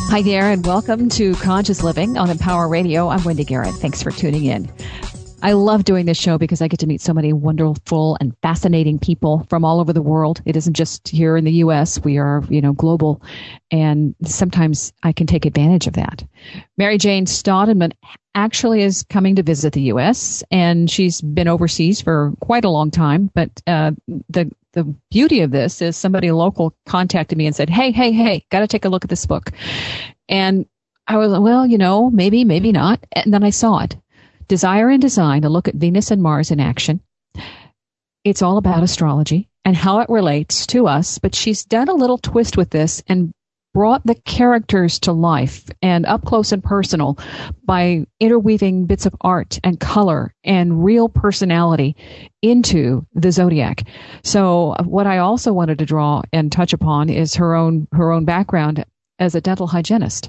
Hi there, and welcome to Conscious Living on Empower Radio. I'm Wendy Garrett. Thanks for tuning in. I love doing this show because I get to meet so many wonderful and fascinating people from all over the world. It isn't just here in the U.S. We are, global, and sometimes I can take advantage of that. Mary Jane Staudeman actually is coming to visit the U.S., and she's been overseas for quite a long time, but the beauty of this is somebody local contacted me and said, hey, got to take a look at this book. And I was, well, maybe not. And then I saw it. Desire and Design, a look at Venus and Mars in action. It's all about astrology and how it relates to us, but she's done a little twist with this and brought the characters to life and up close and personal by interweaving bits of art and color and real personality into the zodiac. So what I also wanted to draw and touch upon is her own background as a dental hygienist.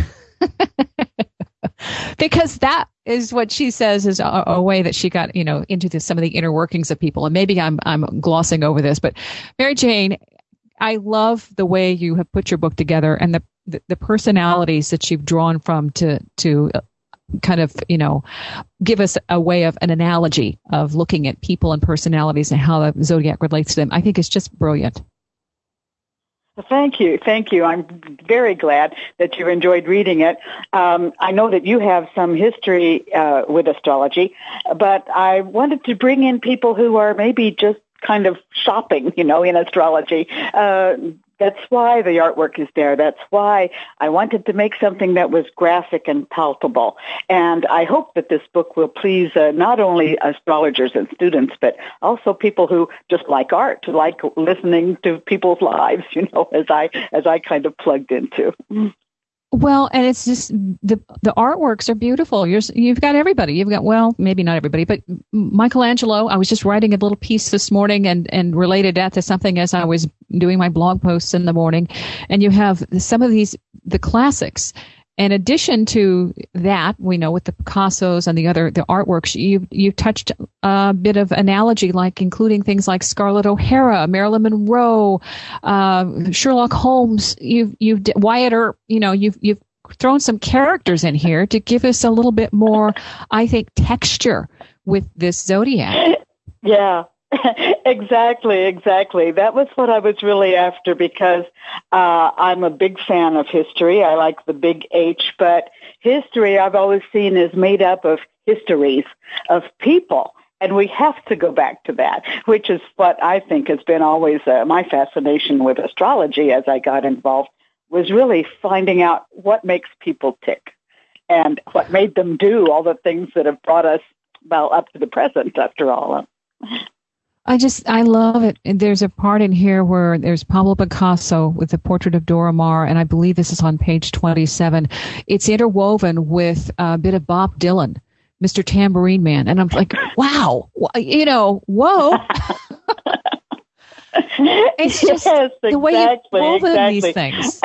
Because that is what she says is a way that she got, into some of the inner workings of people. And maybe I'm glossing over this, but Mary Jane, I love the way you have put your book together and the personalities that you've drawn from to kind of, give us a way of an analogy of looking at people and personalities and how the zodiac relates to them. I think it's just brilliant. Thank you. I'm very glad that you enjoyed reading it. I know that you have some history with astrology, but I wanted to bring in people who are maybe just kind of shopping, in astrology. That's why the artwork is there. That's why I wanted to make something that was graphic and palpable. And I hope that this book will please not only astrologers and students, but also people who just like art, like listening to people's lives, as I kind of plugged into. Well, and it's just the artworks are beautiful. You've got everybody. You've got, well, maybe not everybody, but Michelangelo. I was just writing a little piece this morning and related that to something as I was doing my blog posts in the morning. And you have some of the classics. In addition to that, we know with the Picassos and the artworks, you touched a bit of analogy, like including things like Scarlett O'Hara, Marilyn Monroe, Sherlock Holmes. Wyatt Earp. You've thrown some characters in here to give us a little bit more, I think, texture with this zodiac. Yeah. Exactly. That was what I was really after because I'm a big fan of history. I like the big H, but history I've always seen is made up of histories of people. And we have to go back to that, which is what I think has been always my fascination with astrology as I got involved, was really finding out what makes people tick and what made them do all the things that have brought us, up to the present, after all. I love it. And there's a part in here where there's Pablo Picasso with the portrait of Dora Maar, and I believe this is on page 27. It's interwoven with a bit of Bob Dylan, Mr. Tambourine Man. And I'm like, wow, whoa. It's just the way you've woven these things.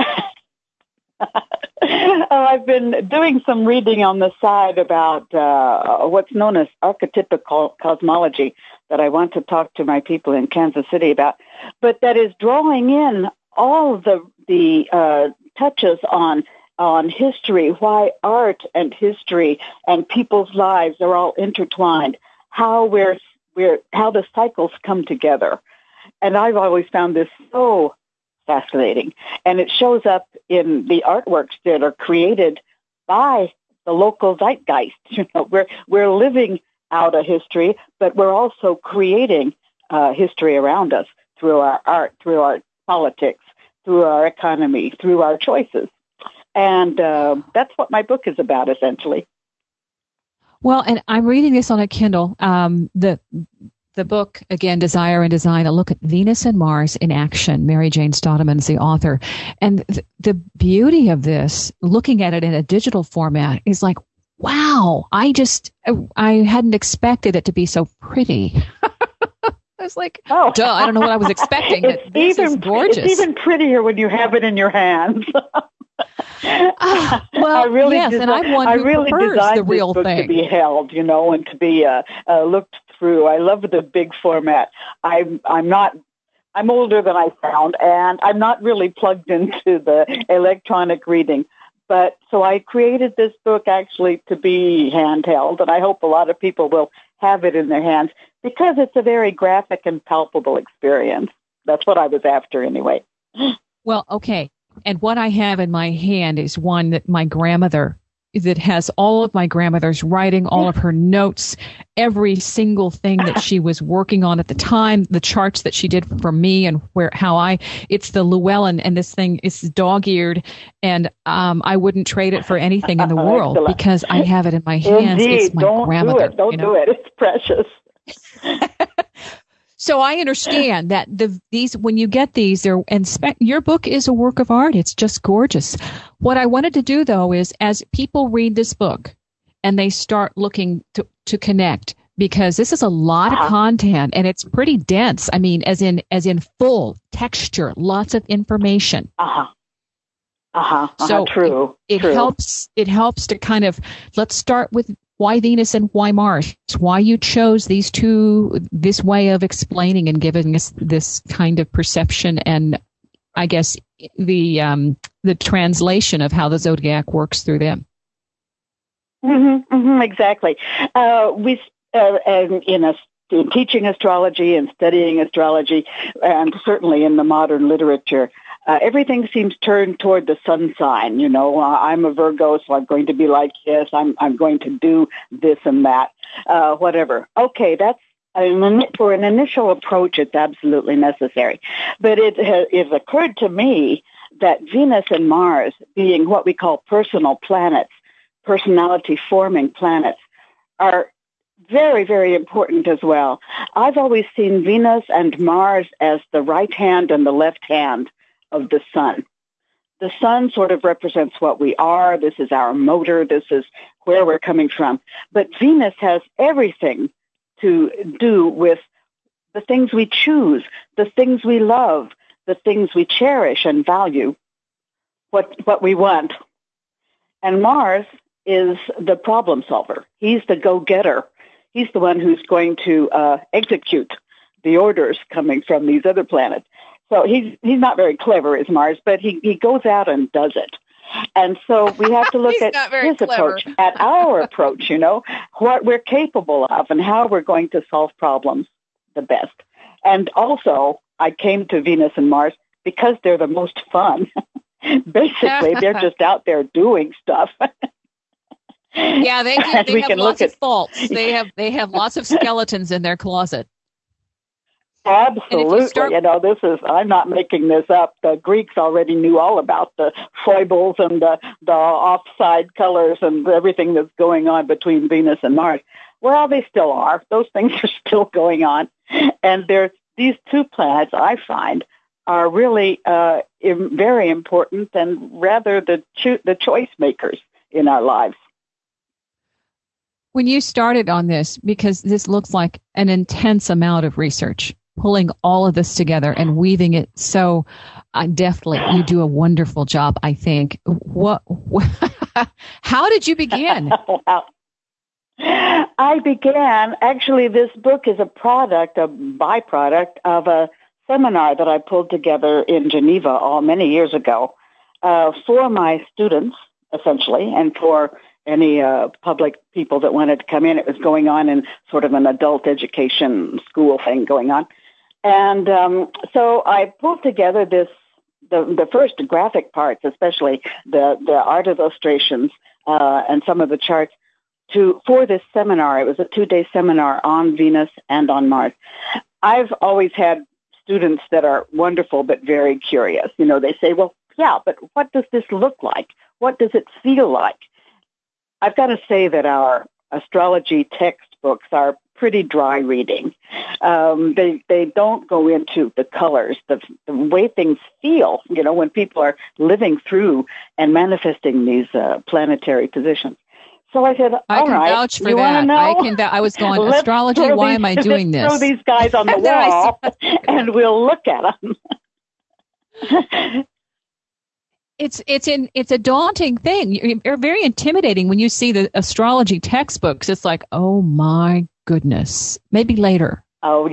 I've been doing some reading on the side about what's known as archetypical cosmology that I want to talk to my people in Kansas City about, but that is drawing in all the touches on history, why art and history and people's lives are all intertwined, how the cycles come together. And I've always found this so fascinating. And it shows up in the artworks that are created by the local zeitgeist. We're living out a history, but we're also creating history around us through our art, through our politics, through our economy, through our choices. And that's what my book is about, essentially. Well, and I'm reading this on a Kindle. The book, again, Desire and Design, a look at Venus and Mars in action. Mary Jane Staudeman is the author. And the beauty of this, looking at it in a digital format, is like, wow, I hadn't expected it to be so pretty. I was like, duh, I don't know what I was expecting. This is gorgeous. It's even prettier when you have it in your hands. Well, yes, and I'm one who prefers the real thing. To be held, and to be looked through. I love the big format. I'm older than I sound, and I'm not really plugged into the electronic reading. But so I created this book actually to be handheld, and I hope a lot of people will have it in their hands because it's a very graphic and palpable experience. That's what I was after anyway. Well, okay. And what I have in my hand is one that my grandmother, that has all of my grandmother's writing, all of her notes, every single thing that she was working on at the time, the charts that she did for me and it's the Llewellyn, and this thing is dog-eared, and I wouldn't trade it for anything in the world because I have it in my hands. Indeed. It's my grandmother. Don't do it. It's precious. So I understand that these when you get these, your book is a work of art. It's just gorgeous. What I wanted to do though is, as people read this book and they start looking to connect, because this is a lot of content and it's pretty dense. I mean, as in full texture, lots of information. So true. It helps to kind of, let's start with why Venus and why Mars, why you chose this way of explaining and giving us this kind of perception, and I guess the translation of how the zodiac works through them. Exactly. In teaching astrology and studying astrology, and certainly in the modern literature, everything seems turned toward the sun sign. You know, I'm a Virgo, so I'm going to be like this. I'm going to do this and that, whatever. Okay, that's for an initial approach. It's absolutely necessary. But it occurred to me that Venus and Mars, being what we call personal planets, personality-forming planets, are very, very important as well. I've always seen Venus and Mars as the right hand and the left hand of the sun. The sun sort of represents what we are. This is our motor. This is where we're coming from. But Venus has everything to do with the things we choose, the things we love, the things we cherish and value, what we want. And Mars is the problem solver. He's the go-getter. He's the one who's going to execute the orders coming from these other planets. So he's not very clever, is Mars, but he goes out and does it. And so we have to look at his approach, at our approach, you know, what we're capable of and how we're going to solve problems the best. And also, I came to Venus and Mars because they're the most fun. Basically, they're just out there doing stuff. Yeah, they have lots of faults. They have lots of skeletons in their closet. Absolutely. I'm not making this up. The Greeks already knew all about the foibles and the offside colors and everything that's going on between Venus and Mars. Well, they still are. Those things are still going on. And these two planets, I find, are really very important and rather the choice makers in our lives. When you started on this, because this looks like an intense amount of research, pulling all of this together and weaving it so deftly, you do a wonderful job, I think. How did you begin? Wow. I began, actually, this book is a byproduct of a seminar that I pulled together in Geneva many years ago for my students, essentially, and for any public people that wanted to come in. It was going on in sort of an adult education school thing going on. And so I pulled together the first graphic parts, especially the art illustrations and some of the charts, for this seminar. It was a 2-day seminar on Venus and on Mars. I've always had students that are wonderful but very curious. You know, they say, well, yeah, but what does this look like? What does it feel like? I've got to say that our astrology textbooks are pretty dry reading. They don't go into the colors, the way things feel, you know, when people are living through and manifesting these planetary positions. So I said, I can vouch for that. I was going, astrology, why am I doing this? Throw these guys on the wall and we'll look at them. It's a daunting thing. You're very intimidating when you see the astrology textbooks. It's like, oh my goodness. Maybe later. Oh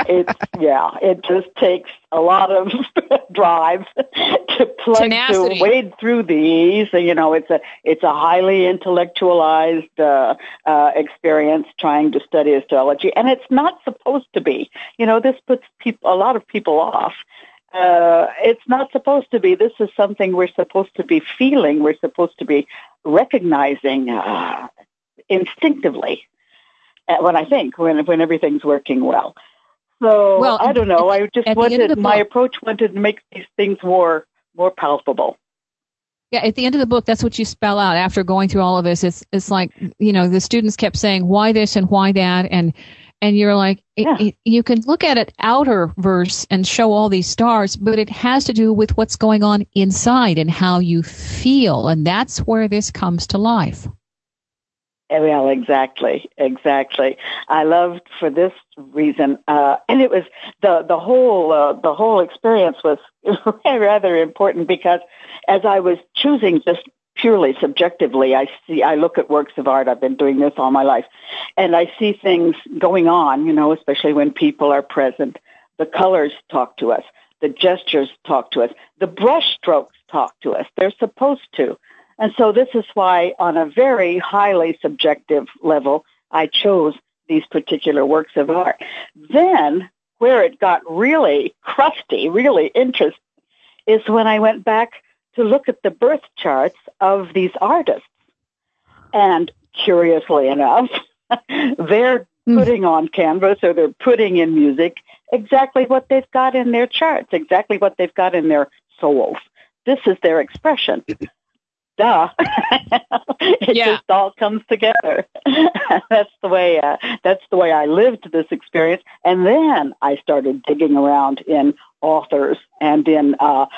it just takes a lot of drive to wade through these. You know, it's a highly intellectualized experience trying to study astrology, and it's not supposed to be. You know, this puts a lot of people off. It's not supposed to be. This is something we're supposed to be feeling. We're supposed to be recognizing instinctively. When everything's working well. So, I don't know. I just my approach wanted to make these things more palpable. Yeah, at the end of the book, that's what you spell out after going through all of this. It's like, you know, the students kept saying, why this and why that? And you're like, you can look at it outer verse and show all these stars, but it has to do with what's going on inside and how you feel. And that's where this comes to life. Well, exactly. I loved for this reason, and it was the whole experience was rather important because as I was choosing just purely subjectively, I look at works of art. I've been doing this all my life, and I see things going on. You know, especially when people are present. The colors talk to us. The gestures talk to us. The brush strokes talk to us. They're supposed to. And so this is why, on a very highly subjective level, I chose these particular works of art. Then, where it got really crusty, really interesting, is when I went back to look at the birth charts of these artists. And curiously enough, they're putting on canvas or they're putting in music exactly what they've got in their charts, exactly what they've got in their souls. This is their expression. Duh. It just all comes together. That's the way I lived this experience. And then I started digging around in authors and in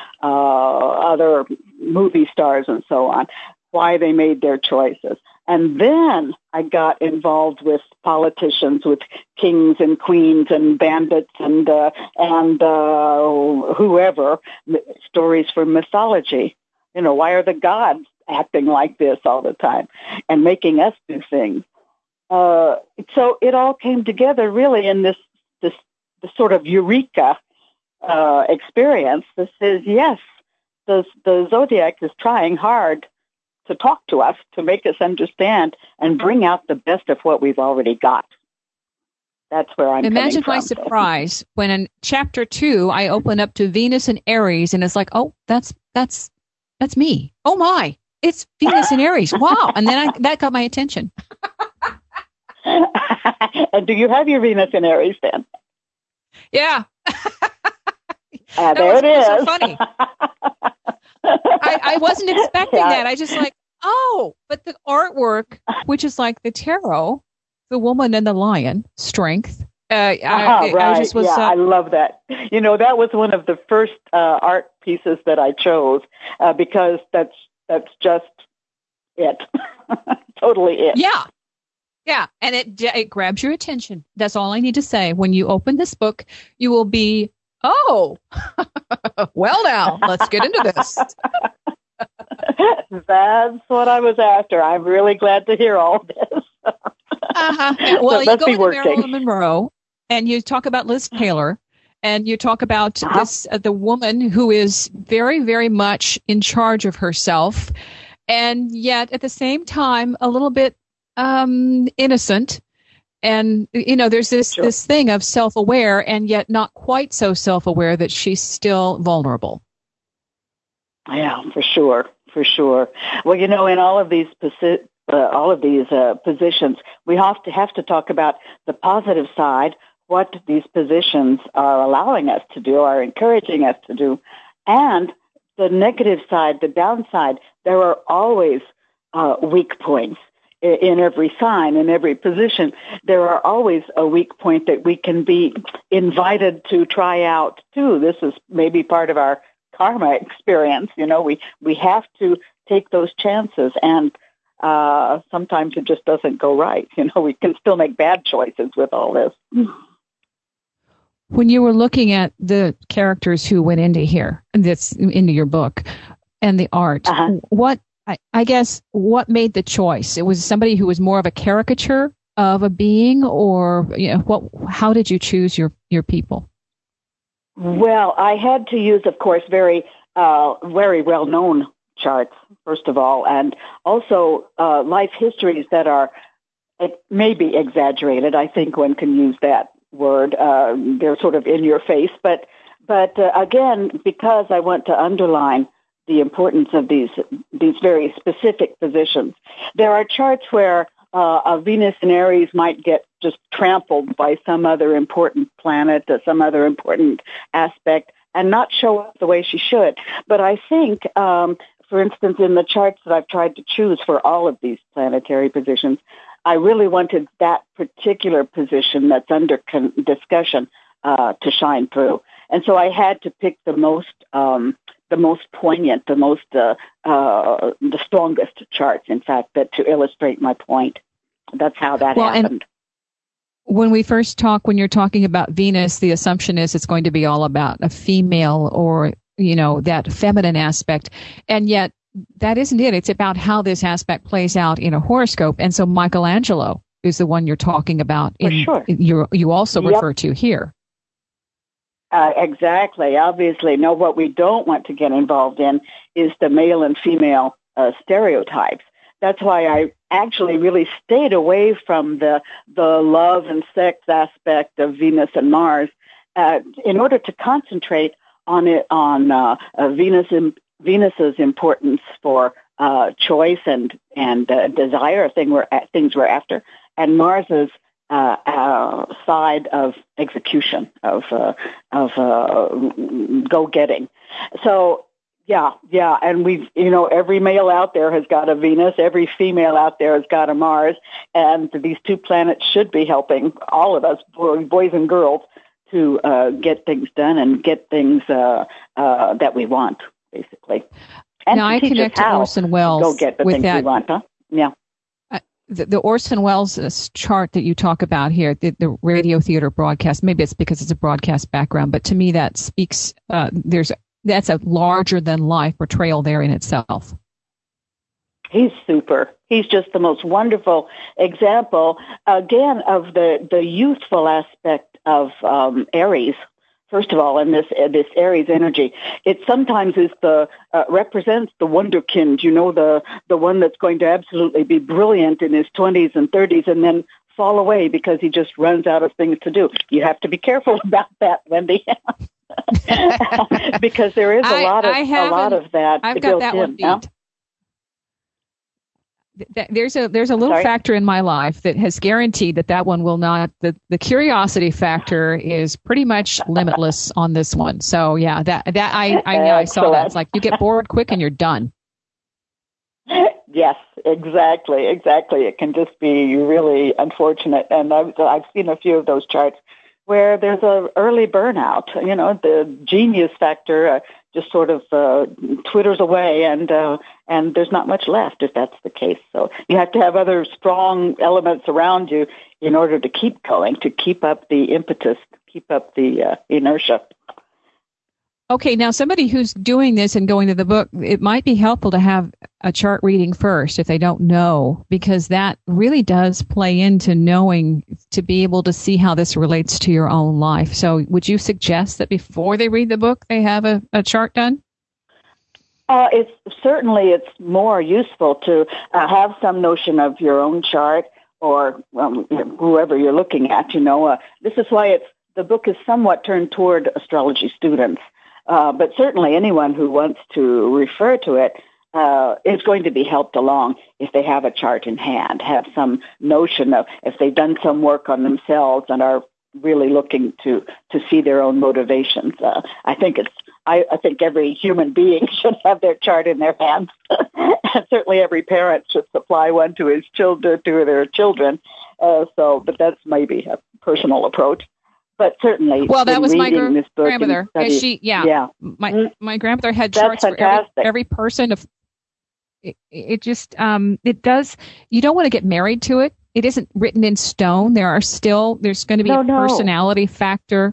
other movie stars and so on, why they made their choices. And then I got involved with politicians, with kings and queens and bandits and whoever, stories from mythology. You know, why are the gods acting like this all the time and making us do things? So it all came together really in this sort of eureka experience that says, yes, the zodiac is trying hard to talk to us, to make us understand and bring out the best of what we've already got. That's where I'm Imagine coming my from. surprise when in chapter 2, I open up to Venus and Aries, and it's like, oh, that's me. Oh my, it's Venus and Aries. Wow. And then that got my attention. And do you have your Venus and Aries then? Yeah. There it is. So funny. I wasn't expecting that. I just like, oh, but the artwork, which is like the tarot, the woman and the lion, strength. Right. I just was. I love that. You know, that was one of the first art pieces that I chose because that's just it. Totally it. Yeah, and it grabs your attention. That's all I need to say. When you open this book, you will be, oh, well now, let's get into this. That's what I was after. I'm really glad to hear all this. Well, you go into Marilyn Monroe, and you talk about Liz Taylor, and you talk about the woman who is very, very much in charge of herself, and yet at the same time a little bit innocent. And, you know, there's this thing of self-aware and yet not quite so self-aware that she's still vulnerable. Yeah, for sure. Well, you know, in all of these positions, we have to talk about the positive side, what these positions are allowing us to do, are encouraging us to do, and the negative side, the downside. There are always weak points in every sign, in every position. There are always a weak point that we can be invited to try out too. This is maybe part of our karma experience. You know, we have to take those chances, and sometimes it just doesn't go right. You know, we can still make bad choices with all this. When you were looking at the characters who went into your book and the art, what I guess what made the choice? It was somebody who was more of a caricature of a being, or how did you choose your people? Well, I had to use, of course, very well-known charts, first of all, and also life histories that are maybe exaggerated. I think one can use that word. They're sort of in your face, but again, because I want to underline the importance of these very specific positions, there are charts where a Venus in Aries might get just trampled by some other important planet, some other important aspect, and not show up the way she should. But I think, for instance, in the charts that I've tried to choose for all of these planetary positions, I really wanted that particular position that's under discussion to shine through. And so I had to pick the most poignant, the strongest charts, in fact, that to illustrate my point. That's how that happened. When we first talk, when you're talking about Venus, the assumption is it's going to be all about a female or, that feminine aspect. And yet that isn't it. It's about how this aspect plays out in a horoscope. And so Michelangelo is the one you're talking about. Sure. You also refer to here. Exactly. Obviously, no, what we don't want to get involved in is the male and female stereotypes. That's why I actually really stayed away from the love and sex aspect of Venus and Mars in order to concentrate on Venus's importance for choice and desire, things we're after, and Mars's side of execution, of go-getting. So, yeah, and we've, every male out there has got a Venus, every female out there has got a Mars, and these two planets should be helping all of us, boys and girls, to get things done and get things that we want, basically. And now I connect to Orson Welles go get the with things that. we want, huh? Yeah. The Orson Welles chart that you talk about here, the radio theater broadcast, maybe it's because it's a broadcast background, but to me that speaks, that's a larger than life portrayal there in itself. He's super. He's just the most wonderful example, again, of the youthful aspect of Aries. First of all, in this Aries energy, it sometimes is represents the wonderkind. The one that's going to absolutely be brilliant in his 20s and 30s, and then fall away because he just runs out of things to do. You have to be careful about that, Wendy, because there is a lot of that. I've got that one beat. Yeah? There's a little factor in my life that has guaranteed that one will not. The curiosity factor is pretty much limitless on this one. So yeah, I saw that. It's like you get bored quick and you're done. Yes, exactly. It can just be really unfortunate, and I've seen a few of those charts where there's a early burnout. The genius factor just sort of twitters away, and there's not much left if that's the case. So you have to have other strong elements around you in order to keep going, to keep up the impetus, keep up the inertia. Okay, now somebody who's doing this and going to the book, it might be helpful to have a chart reading first if they don't know, because that really does play into knowing to be able to see how this relates to your own life. So would you suggest that before they read the book, they have a chart done? It's more useful to have some notion of your own chart or whoever you're looking at. This is why the book is somewhat turned toward astrology students. But certainly anyone who wants to refer to it is going to be helped along if they have a chart in hand, have some notion of if they've done some work on themselves and are really looking to see their own motivations. I think every human being should have their chart in their hands. And certainly every parent should supply one to their children. But that's maybe a personal approach. But certainly, well, that was my grandmother. My grandmother had charts for every person. It just it does. You don't want to get married to it. It isn't written in stone. There's going to be a personality factor.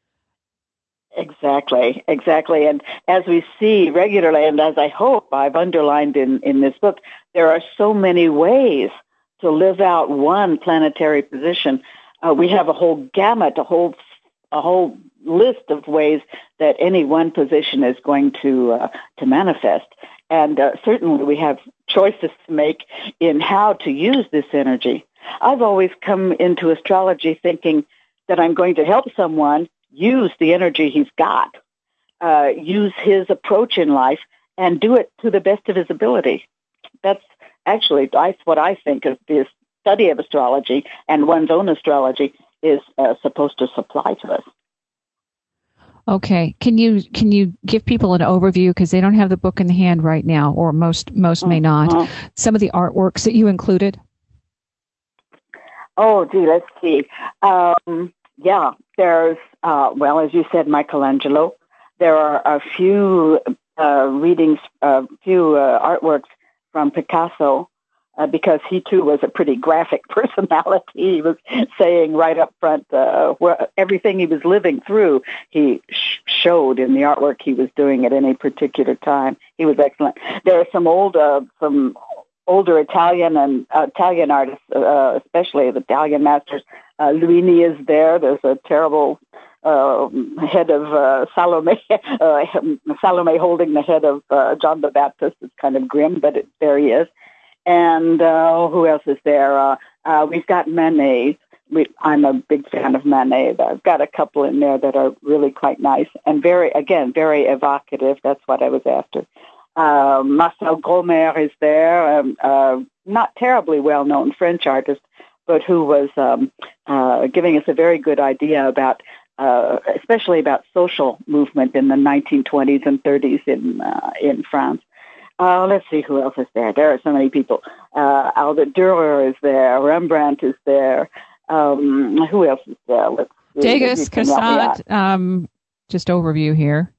Exactly. And as we see regularly, and as I hope I've underlined in this book, there are so many ways to live out one planetary position. We have a whole gamut, a whole list of ways that any one position is going to manifest. And certainly we have choices to make in how to use this energy. I've always come into astrology thinking that I'm going to help someone use the energy he's got, use his approach in life, and do it to the best of his ability. That's what I think of the study of astrology and one's own astrology is supposed to supply to us. Okay. Can you give people an overview, because they don't have the book in hand right now, or most may not, some of the artworks that you included? Oh, gee, let's see. There's, as you said, Michelangelo. There are a few artworks from Picasso, because he too was a pretty graphic personality. He was saying right up front everything he was living through, he showed in the artwork he was doing at any particular time. He was excellent. There are some older Italian artists, especially the Italian masters. Luini is there. There's a terrible head of Salome holding the head of John the Baptist. It's kind of grim, but there he is. And who else is there? We've got Manet. I'm a big fan of Manet. I've got a couple in there that are really quite nice and very evocative. That's what I was after. Marcel Gromer is there, not terribly well-known French artist, but who was giving us a very good idea about, especially about social movement in the 1920s and 30s in France. Let's see who else is there. There are so many people. Albert Dürer is there. Rembrandt is there. Who else is there? Let's see. Degas, Cassatt. Just overview here.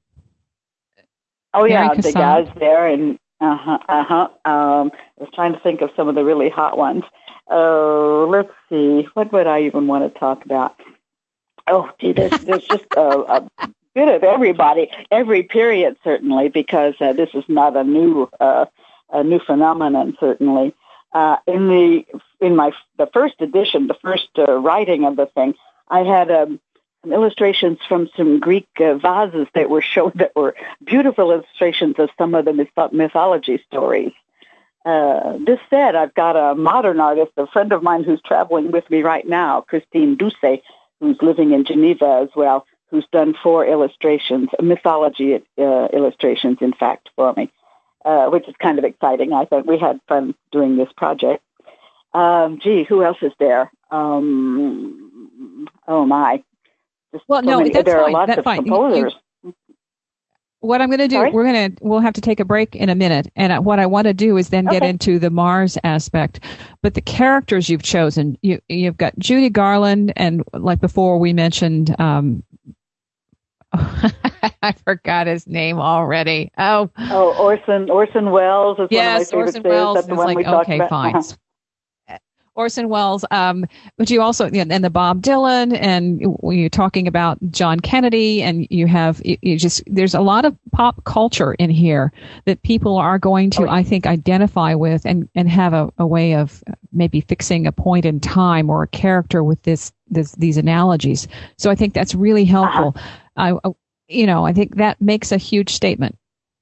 Oh yeah, Degas there, and I was trying to think of some of the really hot ones. Let's see. What would I even want to talk about? Oh, gee, there's just a bit of everybody, every period certainly, because this is not a new phenomenon certainly. In the first edition, the first writing of the thing, I had some illustrations from some Greek vases that were shown, that were beautiful illustrations of some of the mythology stories. This said, I've got a modern artist, a friend of mine who's traveling with me right now, Christine Doucet, who's living in Geneva as well, who's done 4 illustrations, mythology illustrations, in fact, for me, which is kind of exciting. I think we had fun doing this project. Who else is there? Oh, my. Well, no, that's there fine. Are lots that's of fine. composers. What I'm going to do, Sorry? we'll have to take a break in a minute. And what I want to do is then get into the Mars aspect. But the characters you've chosen, you've got Judy Garland, and like before we mentioned, I forgot his name already. Orson Welles is one of my favorite Orson Welles. That's the one we talked about. Fine. Orson Welles, but you also, and the Bob Dylan, and when you're talking about John Kennedy, and there's a lot of pop culture in here that people are going to, I think, identify with and have a way of maybe fixing a point in time or a character with these analogies. So I think that's really helpful. I think that makes a huge statement.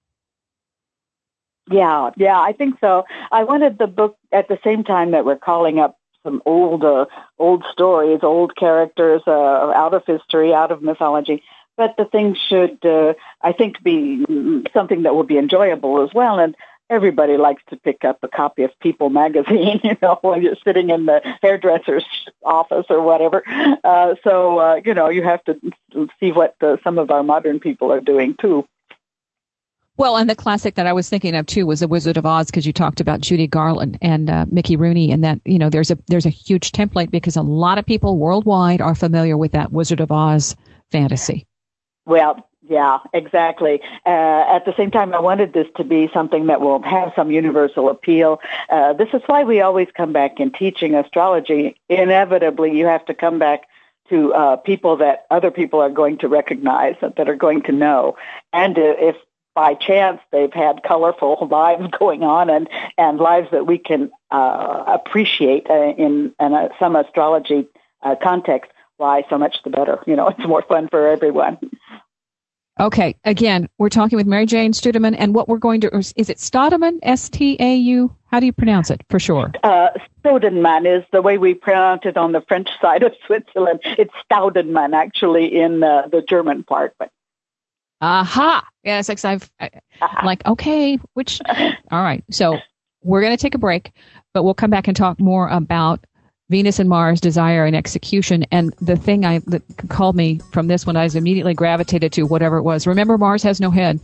Yeah, I think so. I wanted the book at the same time that we're calling up some old stories, old characters out of history, out of mythology. But the thing should, I think, be something that will be enjoyable as well. And everybody likes to pick up a copy of People magazine, when you're sitting in the hairdresser's office or whatever. So you have to see what some of our modern people are doing too. Well, and the classic that I was thinking of too was The Wizard of Oz, because you talked about Judy Garland and Mickey Rooney, and that there's a huge template, because a lot of people worldwide are familiar with that Wizard of Oz fantasy. Well, yeah, exactly. At the same time, I wanted this to be something that will have some universal appeal. This is why we always come back in teaching astrology. Inevitably, you have to come back to people that other people are going to recognize, that are going to know. And if by chance they've had colorful lives going on and lives that we can appreciate in some astrology context, why so much the better. It's more fun for everyone. Okay. Again, we're talking with Mary Jane Studeman, and what we're going to, is it Studeman? S-T-A-U? How do you pronounce it for sure? Studeman is the way we pronounce it on the French side of Switzerland. It's Staudenmann, actually, in the German part. But aha. Yes, I'm like, okay, which, all right. So we're going to take a break, but we'll come back and talk more about Venus and Mars, desire and execution. And the thing that called me from this one, I was immediately gravitated to whatever it was. Remember, Mars has no head.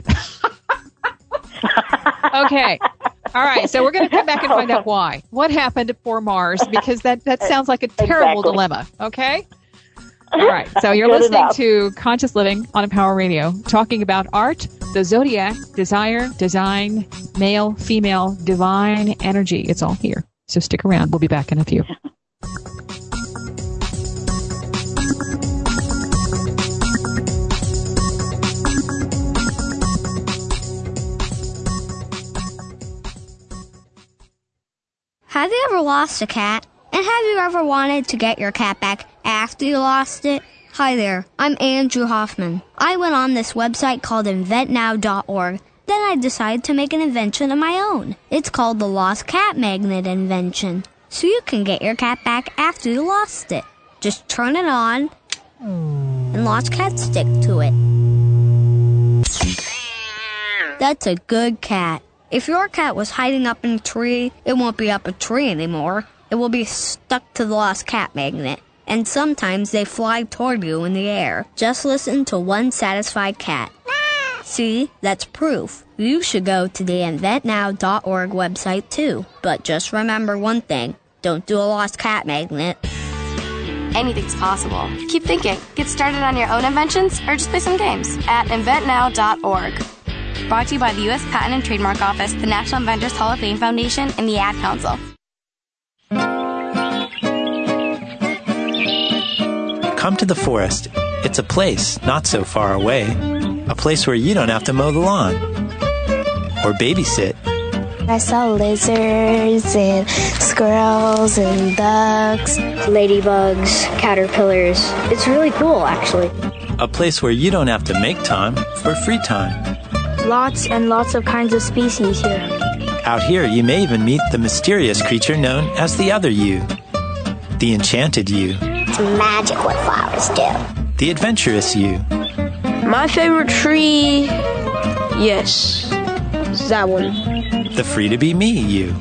Okay. All right. So we're going to come back and find out why. What happened to poor Mars? Because that sounds like a terrible dilemma. Okay. All right. So you're listening to Conscious Living on Empower Radio, talking about art, the zodiac, desire, design, male, female, divine energy. It's all here. So stick around. We'll be back in a few. Have you ever lost a cat? And have you ever wanted to get your cat back after you lost it? Hi there, I'm Andrew Hoffman. I went on this website called inventnow.org. Then I decided to make an invention of my own. It's called the Lost Cat Magnet Invention. So you can get your cat back after you lost it. Just turn it on, and lost cats stick to it. That's a good cat. If your cat was hiding up in a tree, it won't be up a tree anymore. It will be stuck to the lost cat magnet. And sometimes they fly toward you in the air. Just listen to one satisfied cat. See, that's proof. You should go to the inventnow.org website too. But just remember one thing. Don't do a lost cat magnet. Anything's possible. Keep thinking. Get started on your own inventions or just play some games at inventnow.org. Brought to you by the U.S. Patent and Trademark Office, the National Inventors Hall of Fame Foundation, and the Ad Council. Come to the forest. It's a place not so far away. A place where you don't have to mow the lawn or babysit. I saw lizards and squirrels and ducks, ladybugs, caterpillars. It's really cool, actually. A place where you don't have to make time for free time. Lots and lots of kinds of species here. Out here, you may even meet the mysterious creature known as the other you. The enchanted you. It's magic what flowers do. The adventurous you. My favorite tree, yes, that one. The free-to-be-me you.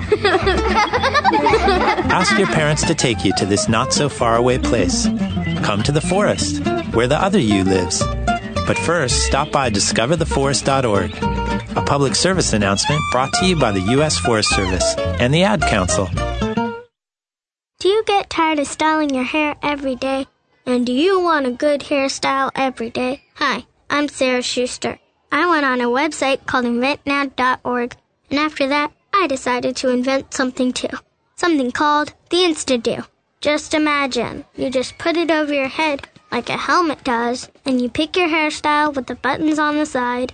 Ask your parents to take you to this not-so-far-away place. Come to the forest, where the other you lives. But first, stop by discovertheforest.org, a public service announcement brought to you by the U.S. Forest Service and the Ad Council. Do you get tired of styling your hair every day? And do you want a good hairstyle every day? Hi, I'm Sarah Schuster. I went on a website called inventnow.org, and after that, I decided to invent something too. Something called the Insta-Do. Just imagine, you just put it over your head like a helmet does, and you pick your hairstyle with the buttons on the side.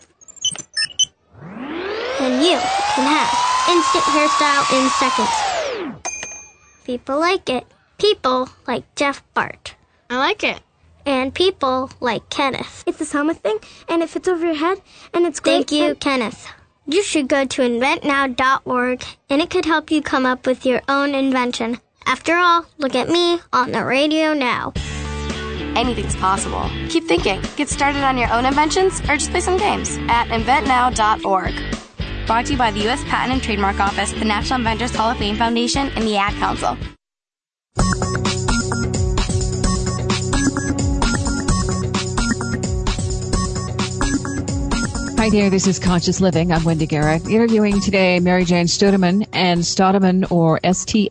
And you can have instant hairstyle in seconds. People like it. People like Jeff Bart. I like it. And people like Kenneth. It's a helmet thing, and it fits over your head, and it's great. Thank you, Kenneth. You should go to inventnow.org, and it could help you come up with your own invention. After all, look at me on the radio now. Anything's possible. Keep thinking. Get started on your own inventions or just play some games at inventnow.org. Brought to you by the U.S. Patent and Trademark Office, the National Inventors Hall of Fame Foundation, and the Ad Council. Hi there, this is Conscious Living. I'm Wendy Garrett. Interviewing today Mary Jane Studeman, and Studeman, or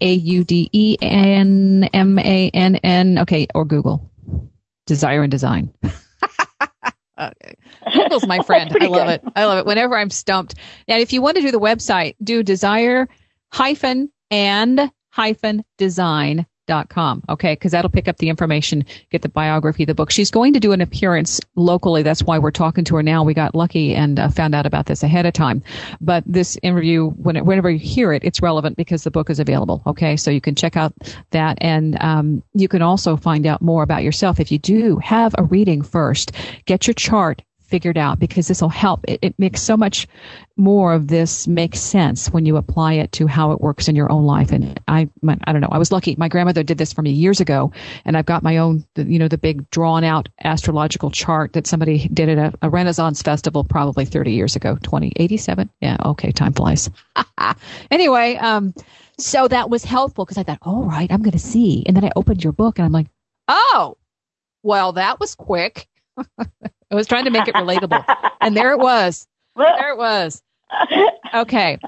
Staudemann, okay, or Google. Desire and Design. Okay. Google's my friend. I love it. I love it. Whenever I'm stumped. Now, if you want to do the website, do desire-and-design.com. theforest.com, okay, because that'll pick up the information, get the biography, the book. She's going to do an appearance locally. That's why we're talking to her now. We got lucky and found out about this ahead of time. But this interview, whenever you hear it, it's relevant because the book is available, okay? So you can check out that, and you can also find out more about yourself. If you do have a reading first, get your chart figured out, because this will help. It makes so much more of this make sense when you apply it to how it works in your own life. And I don't know, I was lucky. My grandmother did this for me years ago, and I've got my own, the big drawn out astrological chart that somebody did at a Renaissance festival probably 30 years ago, 87. Yeah. Okay. Time flies. Anyway, so that was helpful because I thought, all right, I'm going to see. And then I opened your book and I'm like, oh, well, that was quick. I was trying to make it relatable. And there it was. There it was. Okay.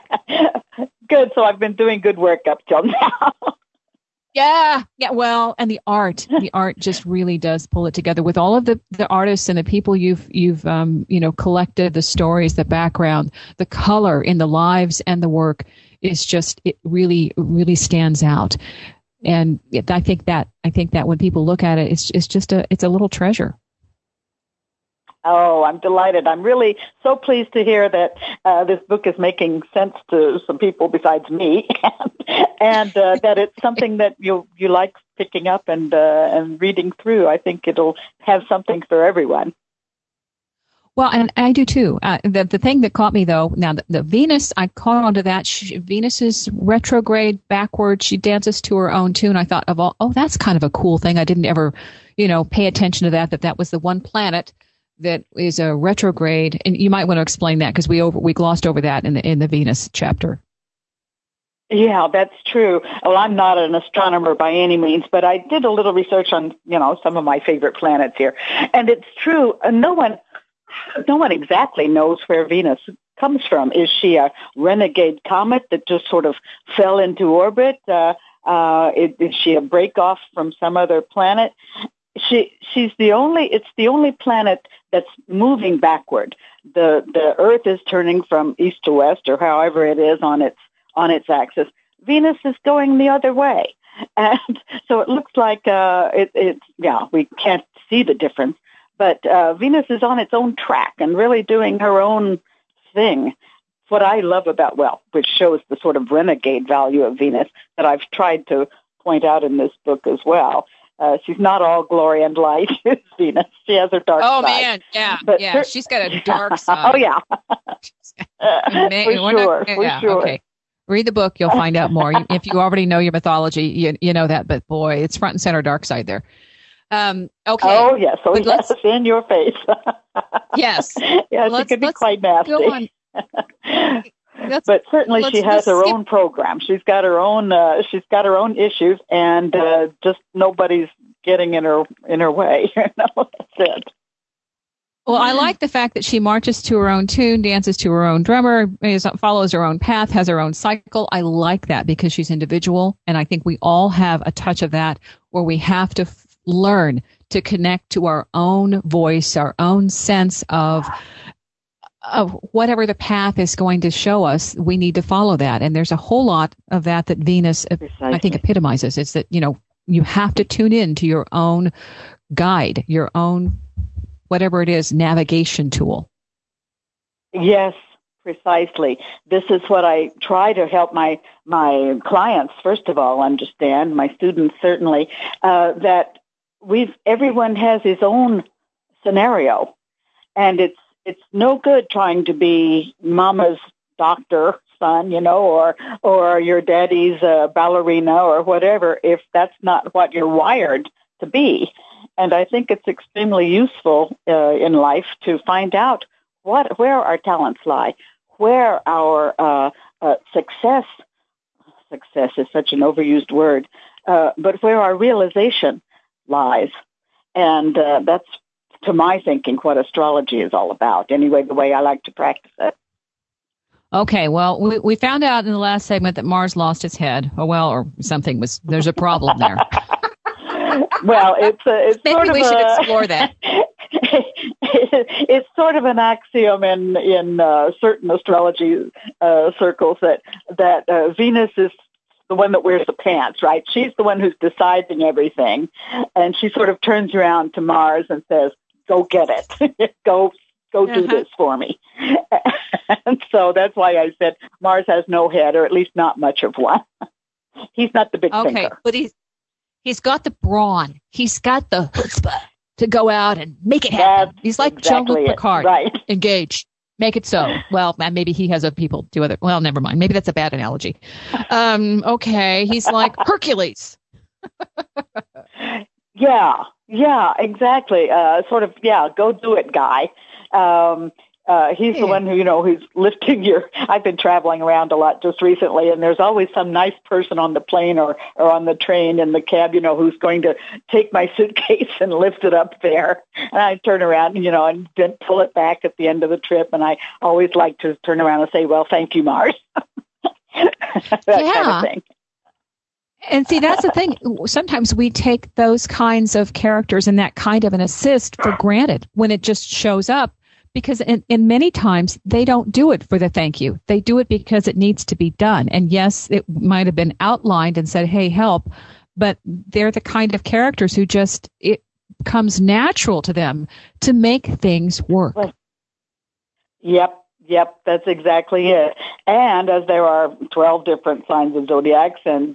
Good. So I've been doing good work up till now. Yeah. Well, and the art just really does pull it together with all of the artists and the people you've collected, the stories, the background, the color in the lives and the work is just, it really, really stands out. And I think that when people look at it, it's a little treasure. Oh, I'm delighted. I'm really so pleased to hear that this book is making sense to some people besides me, and that it's something that you like picking up and reading through. I think it'll have something for everyone. Well, and I do too. The thing that caught me, though, now the Venus, I caught onto that. Venus is retrograde, backward. She dances to her own tune. I thought that's kind of a cool thing. I didn't ever, pay attention to that was the one planet that is a retrograde. And you might want to explain that because we glossed over that in the Venus chapter. Yeah, that's true. Well, I'm not an astronomer by any means, but I did a little research on, some of my favorite planets here. And it's true. No one exactly knows where Venus comes from. Is she a renegade comet that just sort of fell into orbit? Is she a break-off from some other planet? It's the only planet that's moving backward. The Earth is turning from east to west, or however it is on its axis. Venus is going the other way, and so it looks like we can't see the difference. But Venus is on its own track and really doing her own thing. What I love about, which shows the sort of renegade value of Venus that I've tried to point out in this book as well. She's not all glory and light, Venus. She has her dark side. Oh, man, yeah. But she's got a dark side. Oh, yeah. For sure. Okay. Read the book. You'll find out more. If you already know your mythology, you know that. But, boy, it's front and center dark side there. Okay. Oh, yes. Oh, yes. In your face. Yes. Yes, it could be quite nasty. Go on. But certainly she has her own program. She's got her own issues, and just nobody's getting in her way. That's it. Well, I like the fact that she marches to her own tune, dances to her own drummer, follows her own path, has her own cycle. I like that because she's individual, and I think we all have a touch of that where we have to learn to connect to our own voice, our own sense of whatever the path is going to show us. We need to follow that, and there's a whole lot of that Venus, I think, epitomizes. It's that you have to tune in to your own guide, your own whatever it is, navigation tool. Yes, precisely. This is what I try to help my clients, first of all, understand, my students certainly, that everyone has his own scenario, and it's no good trying to be mama's doctor son, or your daddy's ballerina or whatever, if that's not what you're wired to be. And I think it's extremely useful in life to find out where our talents lie, where our success is such an overused word, but where our realization lies. And that's, to my thinking, what astrology is all about. Anyway, the way I like to practice it. Okay, well, we found out in the last segment that Mars lost its head. Or something there's a problem there. Well, it's maybe sort of we should explore that. It's sort of an axiom in certain astrology circles that Venus is the one that wears the pants, right? She's the one who's deciding everything. And she sort of turns around to Mars and says, go get it. Go do this for me. And so that's why I said Mars has no head, or at least not much of one. He's not the big thinker. But he's got the brawn. He's got the chutzpah to go out and make it happen. He's like Jean-Luc Picard. Right. Engage. Make it so. Well, maybe he has other people do other. Well, never mind. Maybe that's a bad analogy. Okay. He's like Hercules. Yeah, exactly. Go do it, guy. He's the one who, who's lifting I've been traveling around a lot just recently, and there's always some nice person on the plane or on the train in the cab, who's going to take my suitcase and lift it up there. And I turn around, and then pull it back at the end of the trip. And I always like to turn around and say, well, thank you, Mars. That kind of thing. And see, that's the thing. Sometimes we take those kinds of characters and that kind of an assist for granted when it just shows up, because in many times they don't do it for the thank you. They do it because it needs to be done. And yes, it might have been outlined and said, hey, help, but they're the kind of characters who it comes natural to them to make things work. Yep, that's exactly it. And as there are 12 different signs of zodiacs and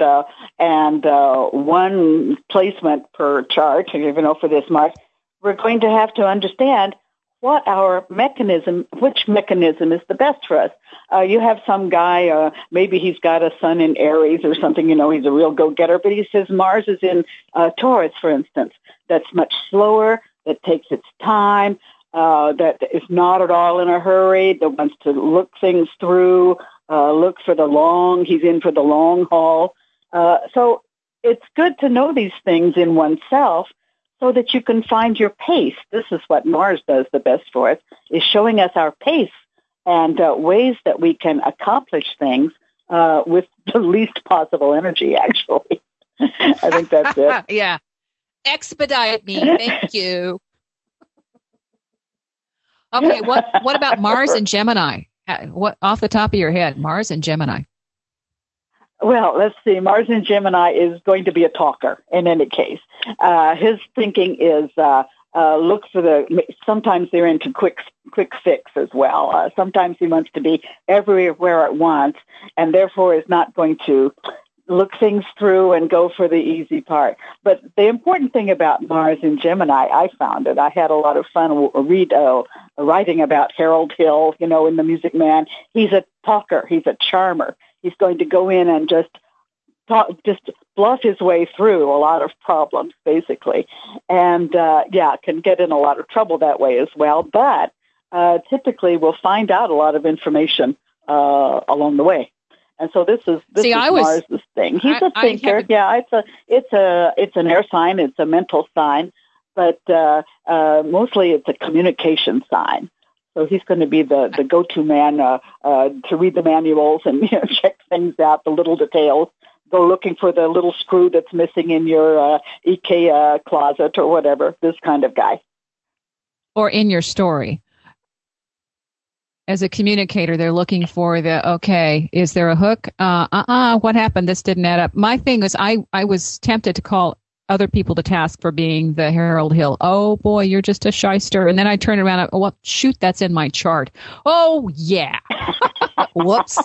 one placement per chart, for this Mars, we're going to have to understand which mechanism is the best for us. You have some guy, maybe he's got a sun in Aries or something, he's a real go-getter, but he says Mars is in Taurus, for instance. That's much slower, that takes its time, that is not at all in a hurry, that wants to look things through, he's in for the long haul. So it's good to know these things in oneself so that you can find your pace. This is what Mars does the best for us, is showing us our pace and ways that we can accomplish things with the least possible energy, actually. I think that's it. Yeah. Expedite me. Thank you. Okay, what about Mars and Gemini? What off the top of your head, Mars and Gemini? Well, let's see. Mars in Gemini is going to be a talker in any case. His thinking is look for sometimes they're into quick fix as well. Sometimes he wants to be everywhere at once, and therefore is not going to look things through and go for the easy part. But the important thing about Mars in Gemini, I found it. I had a lot of fun writing about Harold Hill, in The Music Man. He's a talker. He's a charmer. He's going to go in and just bluff his way through a lot of problems, basically. And, can get in a lot of trouble that way as well. But typically we'll find out a lot of information along the way. And so this is Mars' thing. He's a thinker. It's an air sign. It's a mental sign, but mostly it's a communication sign. So he's going to be the go-to man to read the manuals and check things out, the little details. Go looking for the little screw that's missing in your IKEA closet or whatever. This kind of guy. Or in your story. As a communicator, they're looking for is there a hook? What happened? This didn't add up. My thing is, I was tempted to call other people to task for being the Harold Hill. Oh, boy, you're just a shyster. And then I turn around, shoot, that's in my chart. Oh, yeah. Whoops.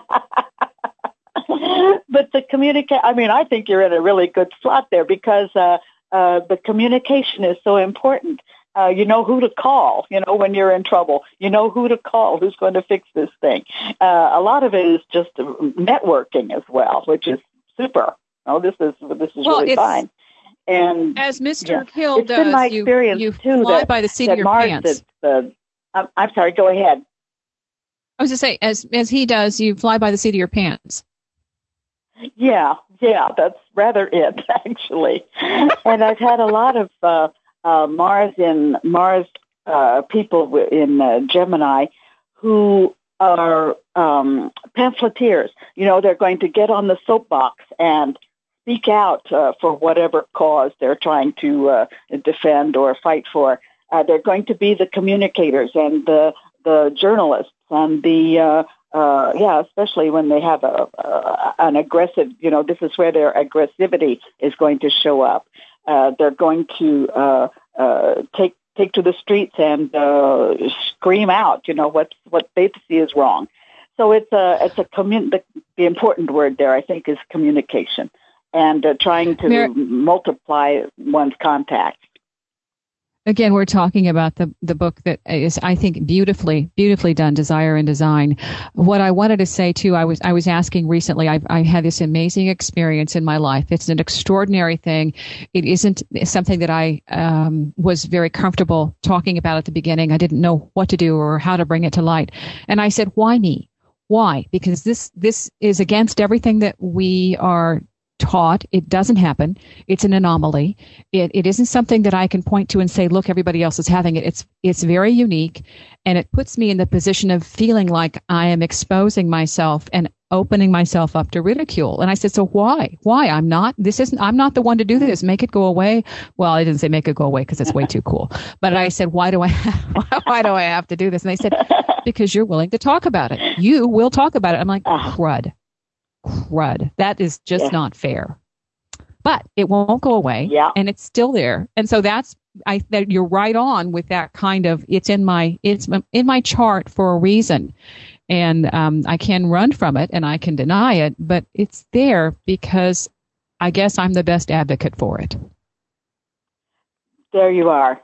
But I think you're in a really good slot there because the communication is so important. You know who to call, when you're in trouble. You know who to call, who's going to fix this thing. A lot of it is just networking as well, which is super. This is really fine. And as Mr. Hill does, been my experience you too, fly by the seat of your pants. I'm sorry, go ahead. I was going to say, as he does, you fly by the seat of your pants. Yeah, that's rather it, actually. And I've had a lot of Mars people in Gemini who are pamphleteers. They're going to get on the soapbox and speak out for whatever cause they're trying to defend or fight for. They're going to be the communicators and the journalists and the especially when they have an aggressive, this is where their aggressivity is going to show up. They're going to take to the streets and scream out, what they see is wrong. So the important word there, I think, is communication and trying to multiply one's contacts. Again, we're talking about the book that is, I think, beautifully done, Desire and Design. What I wanted to say, too, I was asking recently, I had this amazing experience in my life. It's an extraordinary thing. It isn't something that I was very comfortable talking about at the beginning. I didn't know what to do or how to bring it to light. And I said, why me? Why? Because this is against everything that we are taught. It doesn't happen. It's an anomaly. It isn't something that I can point to and say, look, everybody else is having it. It's very unique, and it puts me in the position of feeling like I am exposing myself and opening myself up to ridicule. And I said, so why? I'm not the one to do this. Make it go away. Well, I didn't say make it go away because it's way too cool. But I said, why do I have to do this? And they said, because you're willing to talk about it. You will talk about it. I'm like, crud. That is just not fair. But it won't go away. Yeah. And it's still there. And so that you're right on with that kind of, it's in my chart for a reason. And I can run from it and I can deny it, but it's there because I guess I'm the best advocate for it. There you are.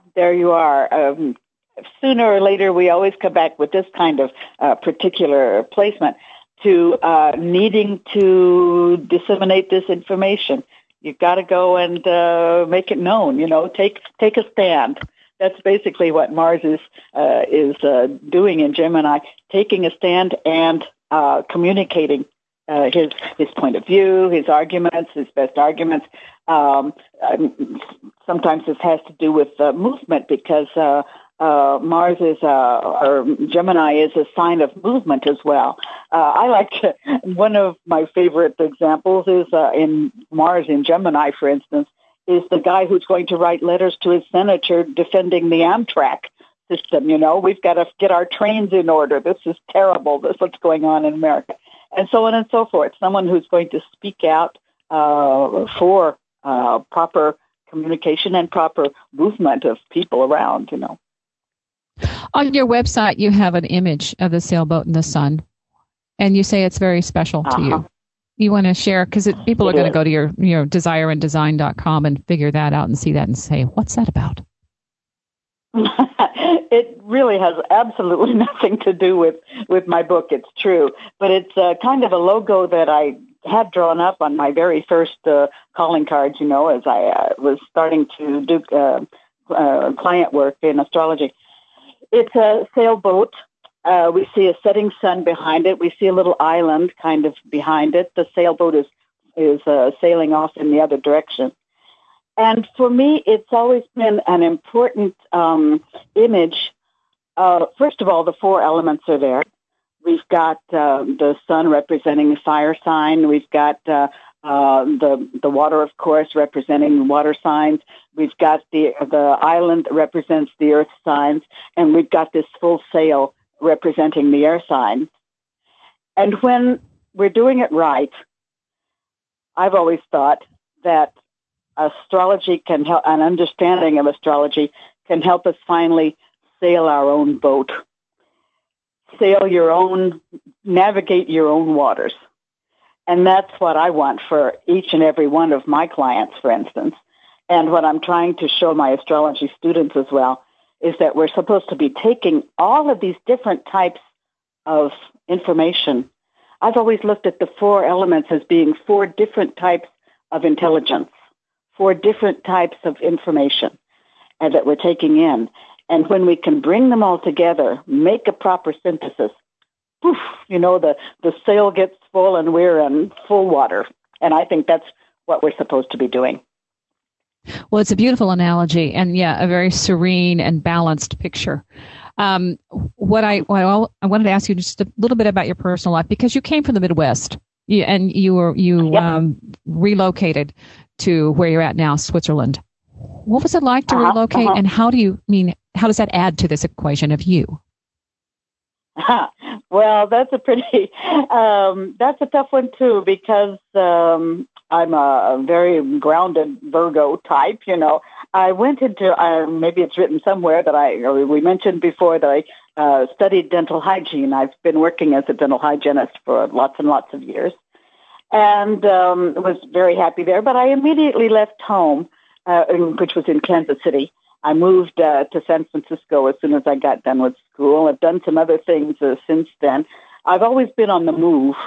Sooner or later, we always come back with this kind of particular placement to needing to disseminate this information. You've got to go and make it known. Take a stand. That's basically what Mars is doing in Gemini, taking a stand and communicating his point of view, his arguments, his best arguments. Sometimes this has to do with movement because Mars is or Gemini is a sign of movement as well. I like one of my favorite examples is in Mars in Gemini, for instance, is the guy who's going to write letters to his senator defending the Amtrak system. We've got to get our trains in order. This is terrible. This is what's going on in America, and so on and so forth. Someone who's going to speak out for proper communication and proper movement of people around. On your website, you have an image of the sailboat in the sun, and you say it's very special to you. You want to share, because people are going to go to your desireanddesign.com and figure that out and see that and say, what's that about? It really has absolutely nothing to do with my book, it's true. But it's kind of a logo that I had drawn up on my very first calling cards, as I was starting to do client work in astrology. It's a sailboat. We see a setting sun behind it. We see a little island kind of behind it. The sailboat is sailing off in the other direction. And for me, it's always been an important image. First of all, the four elements are there. We've got the sun representing the fire sign. We've got the water, of course, representing water signs. We've got the island that represents the earth signs. And we've got this full sail representing the air signs. And when we're doing it right, I've always thought that astrology can help, an understanding of astrology can help us finally sail our own boat, navigate your own waters. And that's what I want for each and every one of my clients, for instance. And what I'm trying to show my astrology students as well is that we're supposed to be taking all of these different types of information. I've always looked at the four elements as being four different types of intelligence, four different types of information that we're taking in. And when we can bring them all together, make a proper synthesis, poof, the sail gets full and we're in full water. And I think that's what we're supposed to be doing. Well, it's a beautiful analogy and, a very serene and balanced picture. What I wanted to ask you just a little bit about your personal life, because you came from the Midwest and you relocated to where you're at now, Switzerland. What was it like to relocate, and how does that add to this equation of you? Well, that's a pretty, that's a tough one too, because I'm a very grounded Virgo type, I went into, maybe it's written somewhere that we mentioned before that I studied dental hygiene. I've been working as a dental hygienist for lots and lots of years, and was very happy there. But I immediately left home, which was in Kansas City. I moved to San Francisco as soon as I got done with school. I've done some other things since then. I've always been on the move,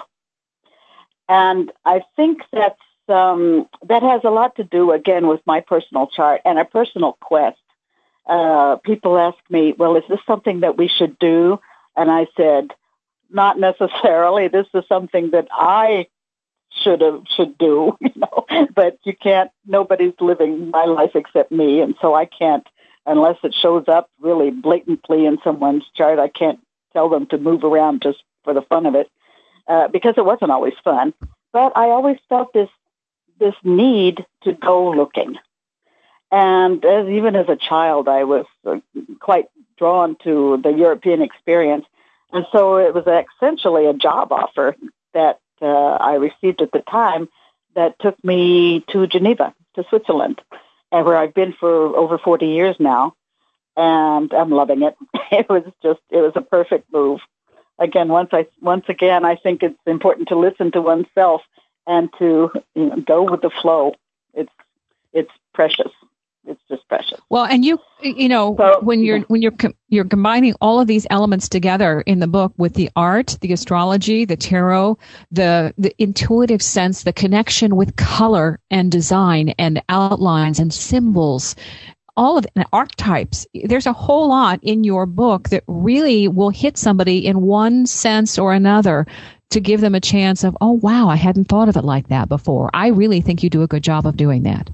and I think that has a lot to do, again, with my personal chart and a personal quest. People ask me, well, is this something that we should do? And I said, not necessarily. This is something that I should do, but you can't, nobody's living my life except me. And so I can't, unless it shows up really blatantly in someone's chart, I can't tell them to move around just for the fun of it, because it wasn't always fun. But I always felt this need to go looking. And even as a child, I was quite drawn to the European experience. And so it was essentially a job offer that I received at the time that took me to Geneva, to Switzerland, and where I've been for over 40 years now, and I'm loving it. It was a perfect move. Again, once again, I think it's important to listen to oneself and to go with the flow. It's precious. It's just precious. Well, and when you're combining all of these elements together in the book with the art, the astrology, the tarot, the intuitive sense, the connection with color and design and outlines and symbols, all of it, and archetypes. There's a whole lot in your book that really will hit somebody in one sense or another to give them a chance of, oh, wow, I hadn't thought of it like that before. I really think you do a good job of doing that.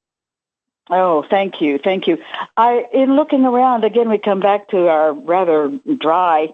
Oh, thank you. Thank you. In looking around, again, we come back to our rather dry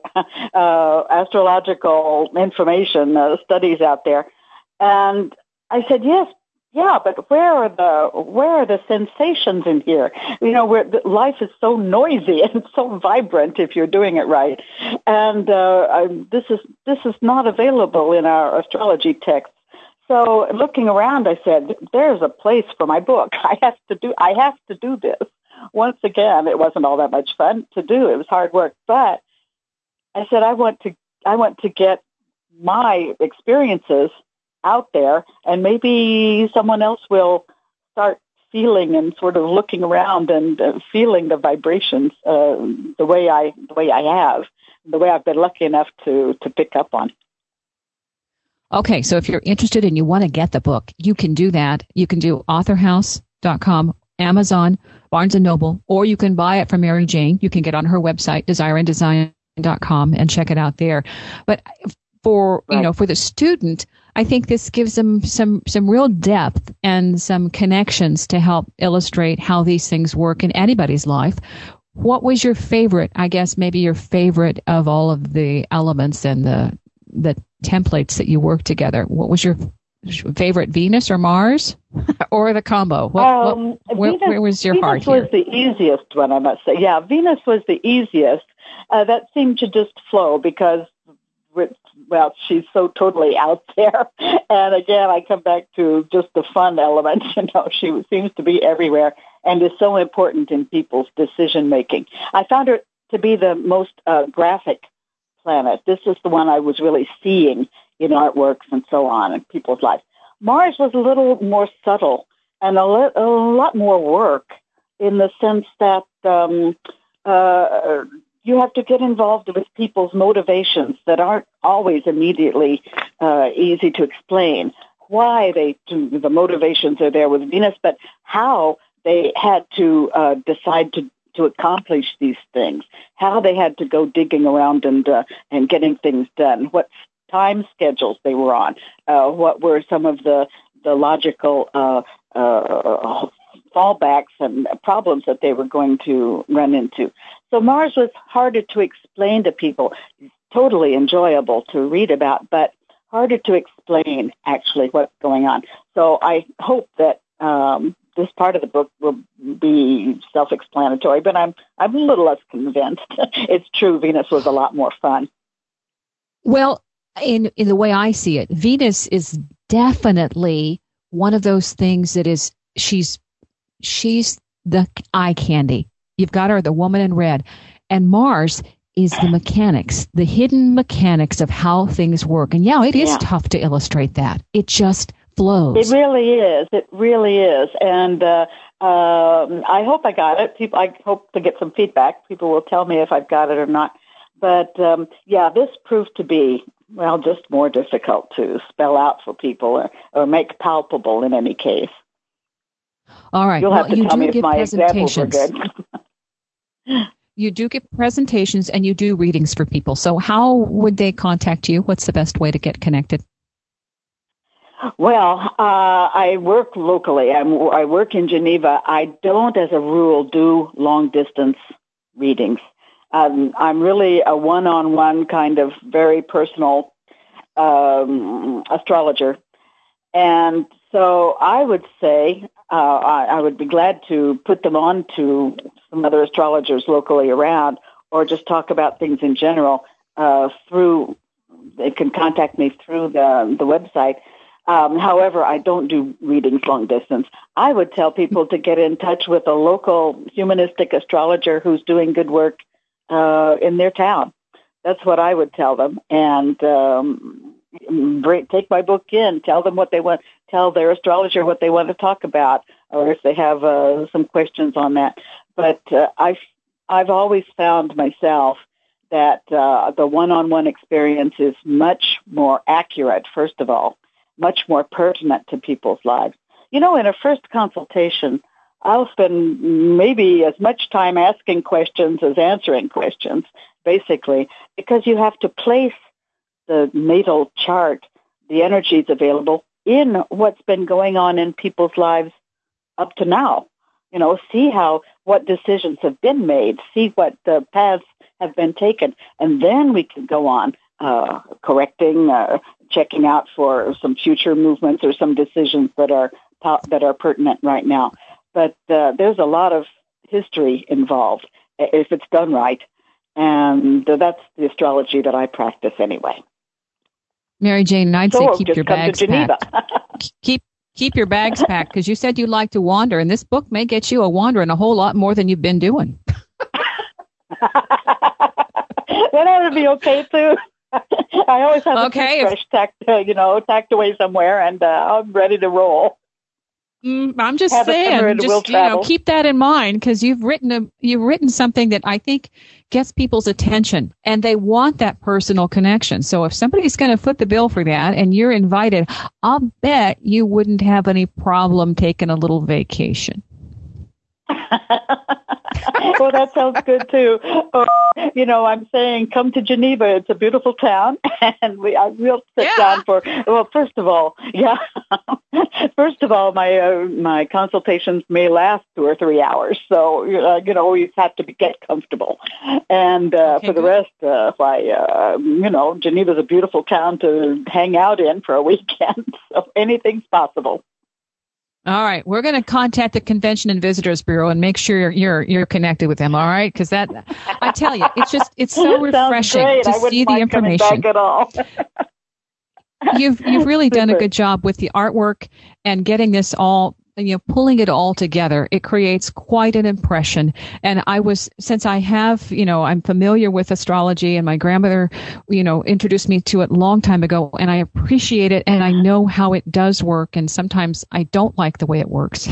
astrological information studies out there. And I said, but where are the sensations in here? Where life is so noisy and so vibrant if you're doing it right. And this is not available in our astrology texts. So looking around, I said, there's a place for my book. I have to do this. Once again, it wasn't all that much fun to do. It was hard work. But I said, I want to get my experiences out there, and maybe someone else will start feeling and sort of looking around and feeling the vibrations the way I have, the way I've been lucky enough to pick up on. Okay, so if you're interested and you want to get the book, you can do that. You can do authorhouse.com, Amazon, Barnes & Noble, or you can buy it from Mary Jane. You can get on her website, desireanddesign.com, and check it out there. But for the student, I think this gives them some real depth and some connections to help illustrate how these things work in anybody's life. What was your favorite, I guess maybe your favorite of all of the elements and the templates that you work together? What was your favorite, Venus or Mars, or the combo? Where was your heart here? Venus was the easiest one, I must say. Yeah, Venus was the easiest. That seemed to just flow because, she's so totally out there. And again, I come back to just the fun element. She seems to be everywhere and is so important in people's decision making. I found her to be the most graphic planet. This is the one I was really seeing in artworks and so on in people's lives. Mars was a little more subtle and a lot more work in the sense that you have to get involved with people's motivations that aren't always immediately easy to explain. Why the motivations are there with Venus, but how they had to decide to accomplish these things, how they had to go digging around and getting things done, what time schedules they were on, what were some of the logical fallbacks and problems that they were going to run into. So Mars was harder to explain to people, totally enjoyable to read about, but harder to explain actually what's going on. So I hope that this part of the book will be self-explanatory, but I'm a little less convinced. It's true, Venus was a lot more fun. Well, in the way I see it, Venus is definitely one of those things that is, she's the eye candy. You've got her, the woman in red. And Mars is the mechanics, the hidden mechanics of how things work. And yeah, it is tough to illustrate that. It just flows. It really is. It really is. And I hope I got it. I hope to get some feedback. People will tell me if I've got it or not. But this proved to be, well, just more difficult to spell out for people or make palpable in any case. All right. You'll have to tell me if my examples are good. You do give presentations and you do readings for people. So how would they contact you? What's the best way to get connected? Well, I work locally. I work in Geneva. I don't, as a rule, do long-distance readings. I'm really a one-on-one kind of very personal astrologer. And so I would say I would be glad to put them on to some other astrologers locally around, or just talk about things in general they can contact me through the website. However, I don't do readings long distance. I would tell people to get in touch with a local humanistic astrologer who's doing good work in their town. That's what I would tell them. And take my book in, tell them what they want, tell their astrologer what they want to talk about, or if they have some questions on that. But I've always found myself that the one-on-one experience is much more accurate, first of all, much more pertinent to people's lives. You know, in a first consultation, I'll spend maybe as much time asking questions as answering questions, basically, because you have to place the natal chart, the energies available, in what's been going on in people's lives up to now. You know, see what decisions have been made, see what the paths have been taken, and then we can go on correcting, checking out for some future movements or some decisions that are pertinent right now. But there's a lot of history involved if it's done right, and that's the astrology that I practice anyway. Mary Jane, I'd say keep your bags packed. Keep your bags packed, because you said you like to wander, and this book may get you a wandering a whole lot more than you've been doing. That would be okay too. I always have a toothbrush tacked away somewhere, and I'm ready to roll. I'm just saying, keep that in mind, because you've written something that I think gets people's attention, and they want that personal connection. So if somebody's going to foot the bill for that, and you're invited, I'll bet you wouldn't have any problem taking a little vacation. Well, that sounds good too. I'm saying, come to Geneva. It's a beautiful town, and we'll sit down for. Well, first of all, my consultations may last 2 or 3 hours, so you have to get comfortable. And for the rest, Geneva's a beautiful town to hang out in for a weekend, so anything's possible. All right, we're going to contact the Convention and Visitors Bureau and make sure you're connected with them. All right, because that, I tell you, it's so refreshing to see the information. Back at all. You've really done a good job with the artwork and getting this all, pulling it all together. It creates quite an impression. And since I have, I'm familiar with astrology, and my grandmother, introduced me to it a long time ago, and I appreciate it, and I know how it does work, and sometimes I don't like the way it works.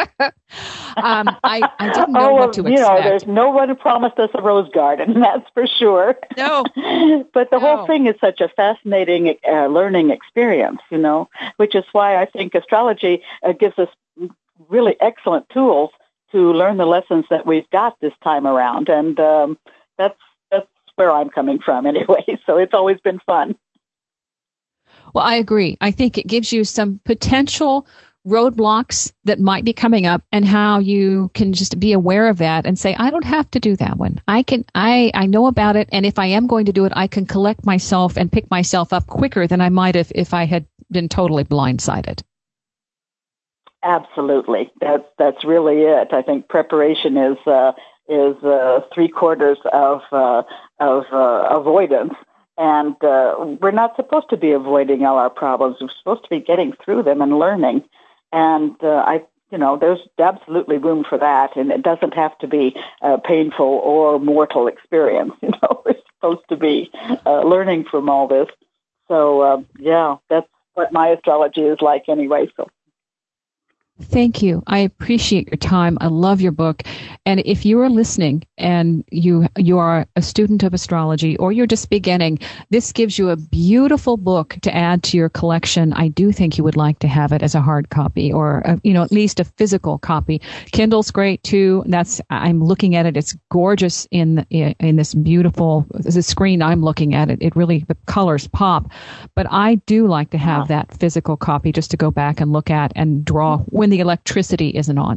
I didn't know what to expect. There's no one who promised us a rose garden, that's for sure. No. But the whole thing is such a fascinating learning experience, which is why I think astrology gives us really excellent tools to learn the lessons that we've got this time around. And that's where I'm coming from anyway. So it's always been fun. Well, I agree. I think it gives you some potential roadblocks that might be coming up, and how you can just be aware of that and say, I don't have to do that one. I know about it, and if I am going to do it, I can collect myself and pick myself up quicker than I might have if I had been totally blindsided. Absolutely. That's really it. I think preparation is 3/4 of avoidance. And we're not supposed to be avoiding all our problems. We're supposed to be getting through them and learning. And there's absolutely room for that. And it doesn't have to be a painful or mortal experience. We're supposed to be learning from all this. So, that's what my astrology is like anyway. So. Thank you. I appreciate your time. I love your book. And if you are listening and you are a student of astrology or you're just beginning, this gives you a beautiful book to add to your collection. I do think you would like to have it as a hard copy or, at least a physical copy. Kindle's great too. I'm looking at it. It's gorgeous in this beautiful, the screen I'm looking at it. It really, the colors pop. But I do like to have that physical copy just to go back and look at and draw when the electricity isn't on.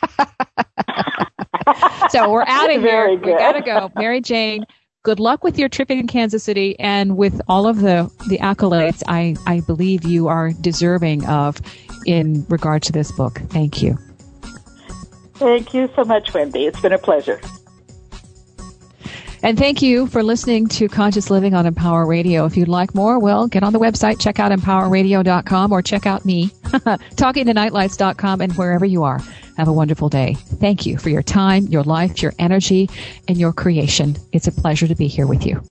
So we're out of here. We got to go. Mary Jane, good luck with your trip in Kansas City and with all of the accolades I believe you are deserving of in regard to this book. Thank you. Thank you so much, Wendy. It's been a pleasure. And thank you for listening to Conscious Living on Empower Radio. If you'd like more, well, get on the website, check out empowerradio.com or check out me, talkingtonightlights.com, and wherever you are. Have a wonderful day. Thank you for your time, your life, your energy, and your creation. It's a pleasure to be here with you.